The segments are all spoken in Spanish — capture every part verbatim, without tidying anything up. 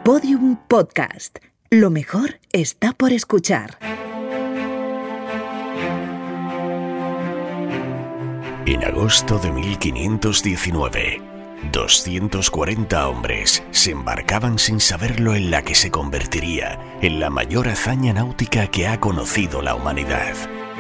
Podium Podcast. Lo mejor está por escuchar. En agosto de mil quinientos diecinueve, doscientos cuarenta hombres se embarcaban sin saberlo en la que se convertiría en la mayor hazaña náutica que ha conocido la humanidad.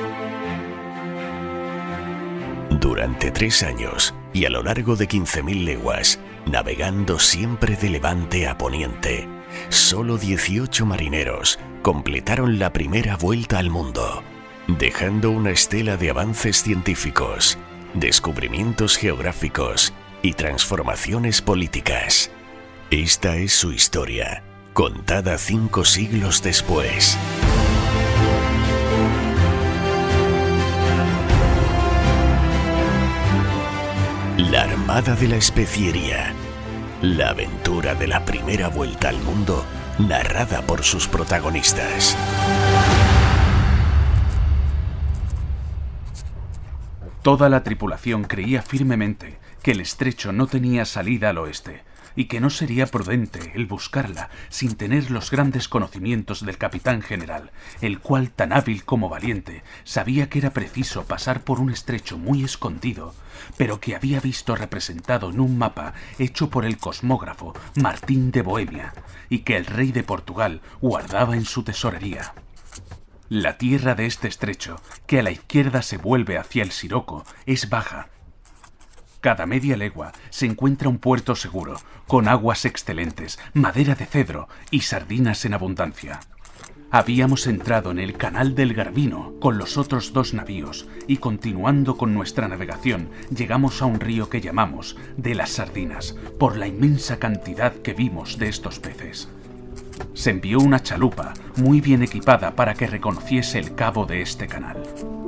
Durante tres años y a lo largo de quince mil leguas, navegando siempre de levante a poniente, solo dieciocho marineros completaron la primera vuelta al mundo, dejando una estela de avances científicos, descubrimientos geográficos y transformaciones políticas. Esta es su historia, contada cinco siglos después. La Armada de la Especiería. La aventura de la primera vuelta al mundo, narrada por sus protagonistas. Toda la tripulación creía firmemente que el estrecho no tenía salida al oeste y que no sería prudente el buscarla sin tener los grandes conocimientos del capitán general, el cual, tan hábil como valiente, sabía que era preciso pasar por un estrecho muy escondido, pero que había visto representado en un mapa hecho por el cosmógrafo Martín de Bohemia y que el rey de Portugal guardaba en su tesorería. La tierra de este estrecho, que a la izquierda se vuelve hacia el Siroco, es baja. Cada media legua se encuentra un puerto seguro, con aguas excelentes, madera de cedro y sardinas en abundancia. Habíamos entrado en el canal del Garbino con los otros dos navíos y, continuando con nuestra navegación, llegamos a un río que llamamos de las Sardinas, por la inmensa cantidad que vimos de estos peces. Se envió una chalupa muy bien equipada para que reconociese el cabo de este canal.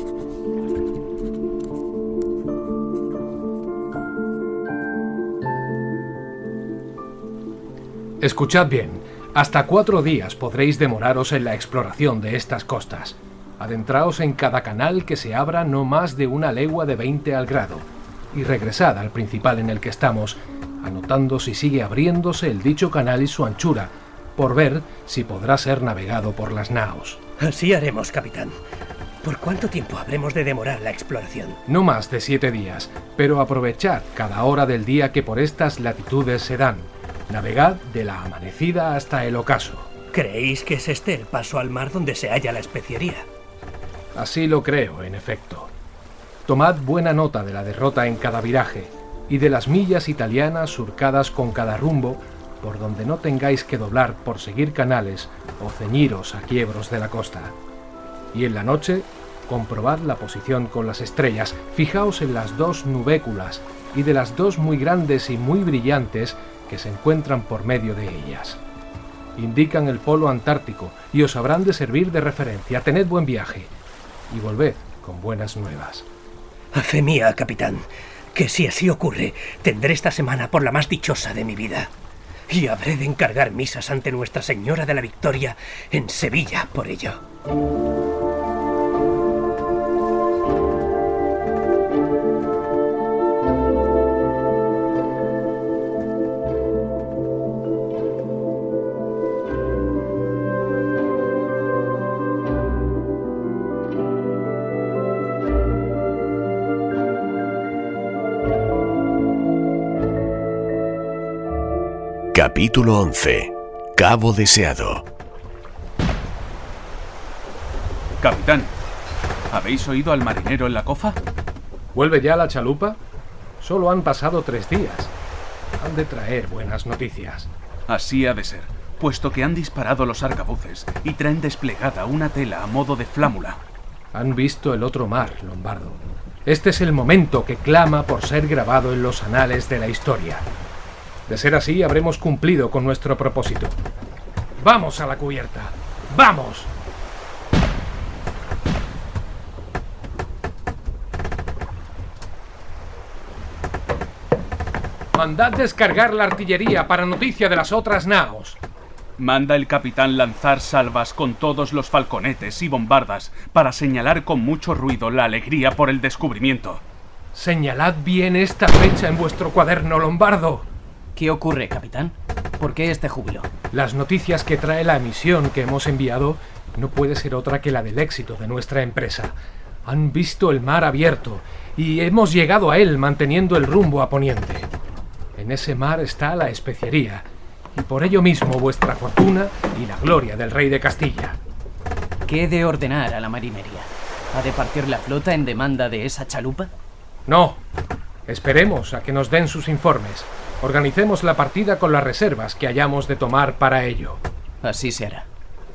Escuchad bien, hasta cuatro días podréis demoraros en la exploración de estas costas. Adentraos en cada canal que se abra no más de una legua de veinte al grado, y regresad al principal en el que estamos, anotando si sigue abriéndose el dicho canal y su anchura, por ver si podrá ser navegado por las naos. Así haremos, capitán. ¿Por cuánto tiempo habremos de demorar la exploración? No más de siete días, pero aprovechad cada hora del día que por estas latitudes se dan. Navegad de la amanecida hasta el ocaso. ¿Creéis que es este el paso al mar donde se halla la especiería? Así lo creo, en efecto. Tomad buena nota de la derrota en cada viraje y de las millas italianas surcadas con cada rumbo, por donde no tengáis que doblar por seguir canales o ceñiros a quiebros de la costa. Y en la noche, comprobad la posición con las estrellas, fijaos en las dos nubéculas y de las dos muy grandes y muy brillantes que se encuentran por medio de ellas. Indican el polo antártico y os habrán de servir de referencia. Tened buen viaje y volved con buenas nuevas. A fe mía, capitán, que si así ocurre, tendré esta semana por la más dichosa de mi vida. Y habré de encargar misas ante Nuestra Señora de la Victoria en Sevilla por ello. Capítulo once. Cabo Deseado. Capitán, ¿habéis oído al marinero en la cofa? ¿Vuelve ya la chalupa? Solo han pasado tres días. Han de traer buenas noticias. Así ha de ser, puesto que han disparado los arcabuces y traen desplegada una tela a modo de flámula. Han visto el otro mar, Lombardo. Este es el momento que clama por ser grabado en los anales de la historia. De ser así, habremos cumplido con nuestro propósito. ¡Vamos a la cubierta! ¡Vamos! Mandad descargar la artillería para noticia de las otras naos. Manda el capitán lanzar salvas con todos los falconetes y bombardas para señalar con mucho ruido la alegría por el descubrimiento. Señalad bien esta fecha en vuestro cuaderno, Lombardo. ¿Qué ocurre, capitán? por qué este júbilo? Las noticias que trae la misión que hemos enviado no puede ser otra que la del éxito de nuestra empresa. Han visto el mar abierto y hemos llegado a él manteniendo el rumbo a poniente. En ese mar está la especiería y por ello mismo vuestra fortuna y la gloria del rey de Castilla. ¿Qué he de ordenar a la marinería? ¿Ha de partir la flota en demanda de esa chalupa? No. Esperemos a que nos den sus informes. Organicemos la partida con las reservas que hayamos de tomar para ello. Así se hará.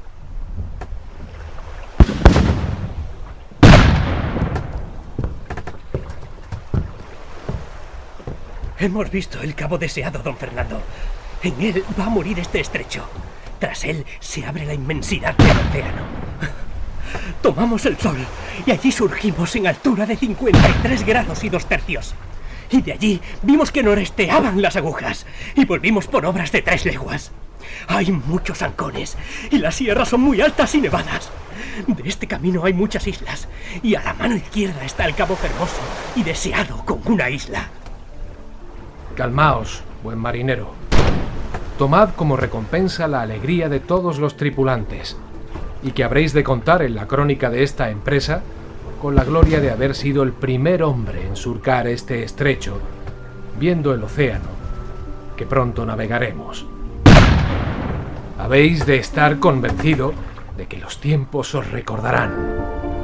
Hemos visto el cabo deseado, don Fernando. En él va a morir este estrecho. Tras él se abre la inmensidad del océano. Tomamos el sol y allí surgimos en altura de cincuenta y tres grados y dos tercios. Y de allí vimos que noresteaban las agujas y volvimos por obras de tres leguas. Hay muchos ancones y las sierras son muy altas y nevadas. De este camino hay muchas islas y a la mano izquierda está el Cabo Fermoso y deseado con una isla. Calmaos, buen marinero. Tomad como recompensa la alegría de todos los tripulantes y que habréis de contar en la crónica de esta empresa con la gloria de haber sido el primer hombre en surcar este estrecho, viendo el océano, que pronto navegaremos. Habéis de estar convencido de que los tiempos os recordarán.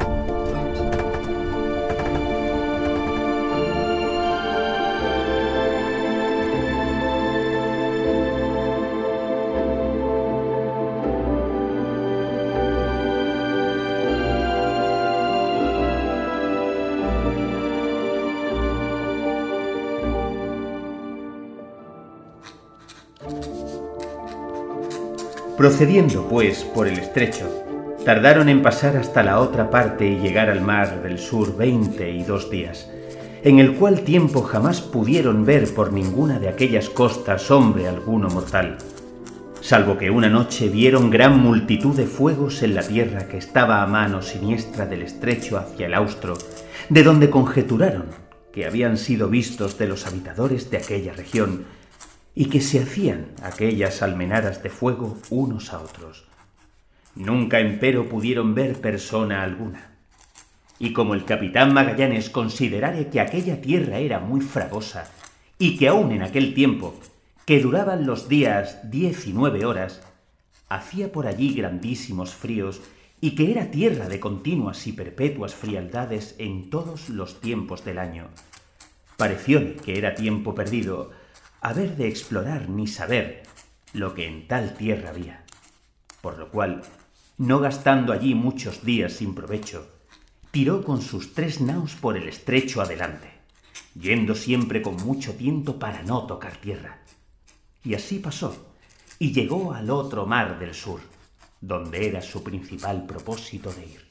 Procediendo, pues, por el estrecho, tardaron en pasar hasta la otra parte y llegar al mar del sur veinte y dos días, en el cual tiempo jamás pudieron ver por ninguna de aquellas costas hombre alguno mortal, salvo que una noche vieron gran multitud de fuegos en la tierra que estaba a mano siniestra del estrecho hacia el austro, de donde conjeturaron que habían sido vistos de los habitadores de aquella región, y que se hacían aquellas almenaras de fuego unos a otros. Nunca empero pudieron ver persona alguna. Y como el capitán Magallanes considerare que aquella tierra era muy fragosa, y que aún en aquel tiempo, que duraban los días diez y nueve horas, hacía por allí grandísimos fríos, y que era tierra de continuas y perpetuas frialdades en todos los tiempos del año, parecióle que era tiempo perdido haber de explorar ni saber lo que en tal tierra había, por lo cual, no gastando allí muchos días sin provecho, tiró con sus tres naos por el estrecho adelante, yendo siempre con mucho tiento para no tocar tierra. Y así pasó, y llegó al otro mar del sur, donde era su principal propósito de ir.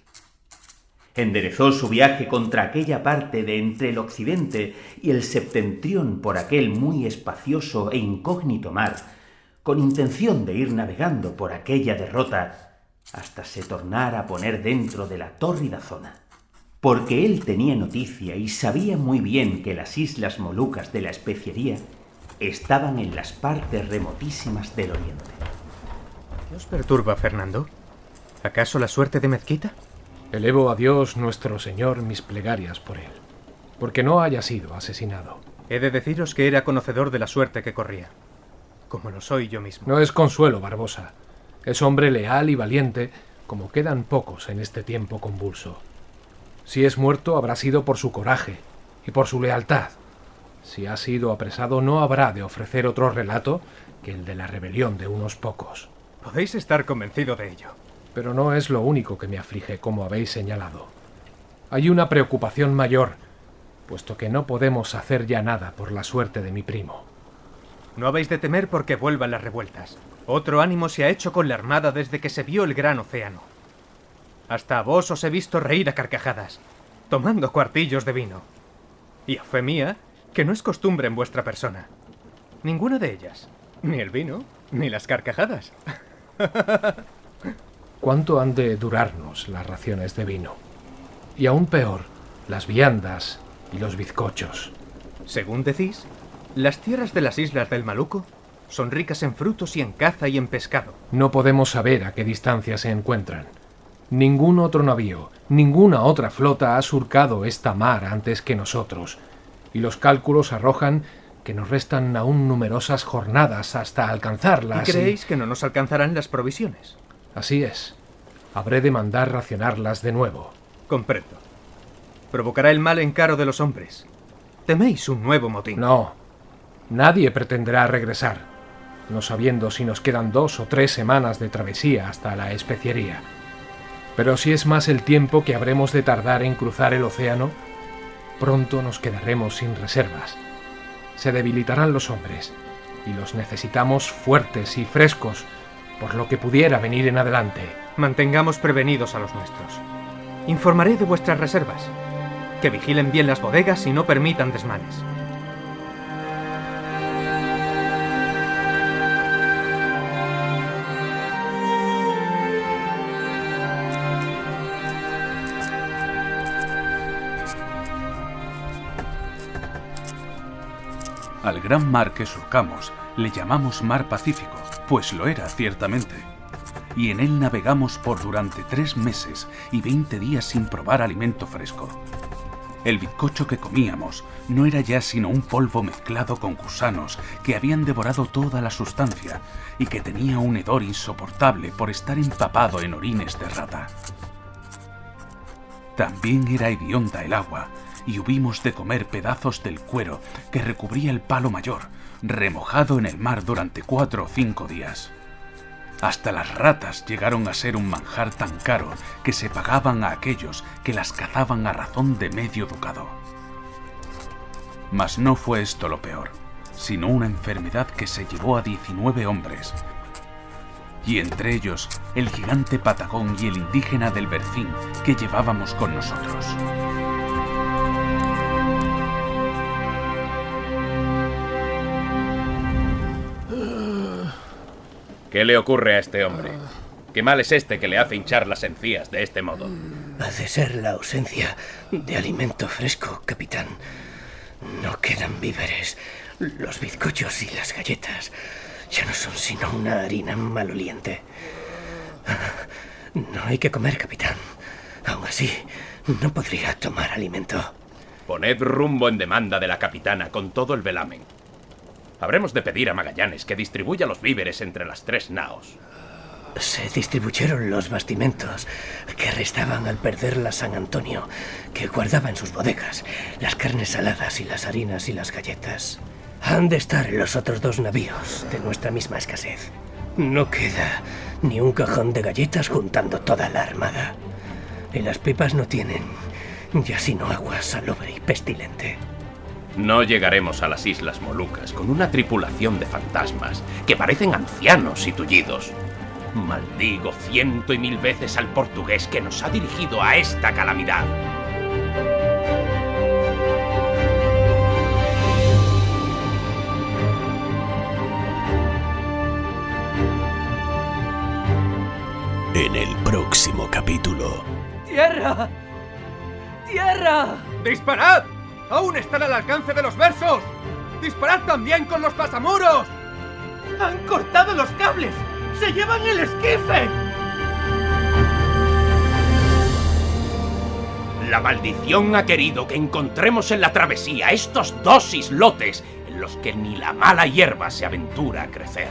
Enderezó su viaje contra aquella parte de entre el occidente y el septentrión por aquel muy espacioso e incógnito mar, con intención de ir navegando por aquella derrota hasta se tornara a poner dentro de la tórrida zona, porque él tenía noticia y sabía muy bien que las islas Molucas de la especiería estaban en las partes remotísimas del oriente. ¿Qué os perturba, Fernando? ¿Acaso la suerte de Mezquita? Elevo a Dios nuestro Señor mis plegarias por él, porque no haya sido asesinado. He de deciros que era conocedor de la suerte que corría, como lo soy yo mismo. No es consuelo, Barbosa. Es hombre leal y valiente, como quedan pocos en este tiempo convulso. Si es muerto, habrá sido por su coraje y por su lealtad. Si ha sido apresado, no habrá de ofrecer otro relato que el de la rebelión de unos pocos. Podéis estar convencido de ello. Pero no es lo único que me aflige, como habéis señalado. Hay una preocupación mayor, puesto que no podemos hacer ya nada por la suerte de mi primo. No habéis de temer porque vuelvan las revueltas. Otro ánimo se ha hecho con la armada desde que se vio el gran océano. Hasta a vos os he visto reír a carcajadas, tomando cuartillos de vino. Y a fe mía, que no es costumbre en vuestra persona. Ninguna de ellas. Ni el vino, ni las carcajadas. ¿Cuánto han de durarnos las raciones de vino? Y aún peor, las viandas y los bizcochos. Según decís, las tierras de las islas del Maluco Son ricas en frutos y en caza y en pescado. No podemos saber a qué distancia se encuentran. Ningún otro navío, ninguna otra flota ha surcado esta mar antes que nosotros, y los cálculos arrojan que nos restan aún numerosas jornadas hasta alcanzarlas. ¿Y creéis y... que no nos alcanzarán las provisiones? Así es. Habré de mandar racionarlas de nuevo. Comprendo. Provocará el mal encaro de los hombres. ¿Teméis un nuevo motín? No. Nadie pretenderá regresar, no sabiendo si nos quedan dos o tres semanas de travesía hasta la especiería. Pero si es más el tiempo que habremos de tardar en cruzar el océano, pronto nos quedaremos sin reservas. Se debilitarán los hombres, y los necesitamos fuertes y frescos, por lo que pudiera venir en adelante. Mantengamos prevenidos a los nuestros. Informaré de vuestras reservas. Que vigilen bien las bodegas y no permitan desmanes. Al gran mar que surcamos le llamamos Mar Pacífico, pues lo era ciertamente. Y en él navegamos por durante tres meses y veinte días sin probar alimento fresco. El bizcocho que comíamos no era ya sino un polvo mezclado con gusanos que habían devorado toda la sustancia y que tenía un hedor insoportable por estar empapado en orines de rata. También era hedionda el agua, y hubimos de comer pedazos del cuero que recubría el palo mayor, remojado en el mar durante cuatro o cinco días. Hasta las ratas llegaron a ser un manjar tan caro que se pagaban a aquellos que las cazaban a razón de medio ducado. Mas no fue esto lo peor, sino una enfermedad que se llevó a diecinueve hombres, y entre ellos el gigante patagón y el indígena del Bercín que llevábamos con nosotros. ¿Qué le ocurre a este hombre? ¿Qué mal es este que le hace hinchar las encías de este modo? Ha de ser la ausencia de alimento fresco, capitán. No quedan víveres. Los bizcochos y las galletas ya no son sino una harina maloliente. No hay que comer, capitán. Aún así, no podría tomar alimento. Poned rumbo en demanda de la capitana con todo el velamen. Habremos de pedir a Magallanes que distribuya los víveres entre las tres naos. Se distribuyeron los bastimentos que restaban al perder la San Antonio, que guardaba en sus bodegas las carnes saladas y las harinas y las galletas. Han de estar en los otros dos navíos de nuestra misma escasez. No queda ni un cajón de galletas juntando toda la armada. Y las pipas no tienen ya sino agua salobre y pestilente. No llegaremos a las Islas Molucas con una tripulación de fantasmas que parecen ancianos y tullidos. Maldigo ciento y mil veces al portugués que nos ha dirigido a esta calamidad. En el próximo capítulo... ¡Tierra! ¡Tierra! ¡Disparad! ¡Aún están al alcance de los versos! ¡Disparad también con los pasamuros! ¡Han cortado los cables! ¡Se llevan el esquife! La maldición ha querido que encontremos en la travesía estos dos islotes en los que ni la mala hierba se aventura a crecer.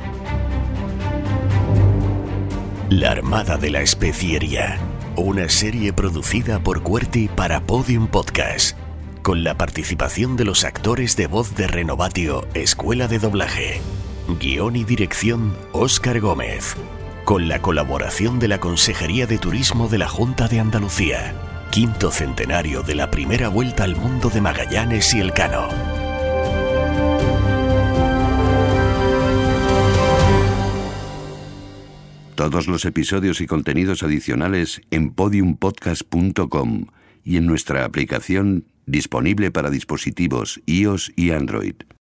La Armada de la Especiería, una serie producida por Qwerty para Podium Podcast, con la participación de los actores de voz de Renovatio Escuela de Doblaje. Guión y dirección Óscar Gómez, con la colaboración de la Consejería de Turismo de la Junta de Andalucía. Quinto centenario de la primera vuelta al mundo de Magallanes y Elcano. Todos los episodios y contenidos adicionales en podium podcast punto com y en nuestra aplicación disponible para dispositivos iOS y Android.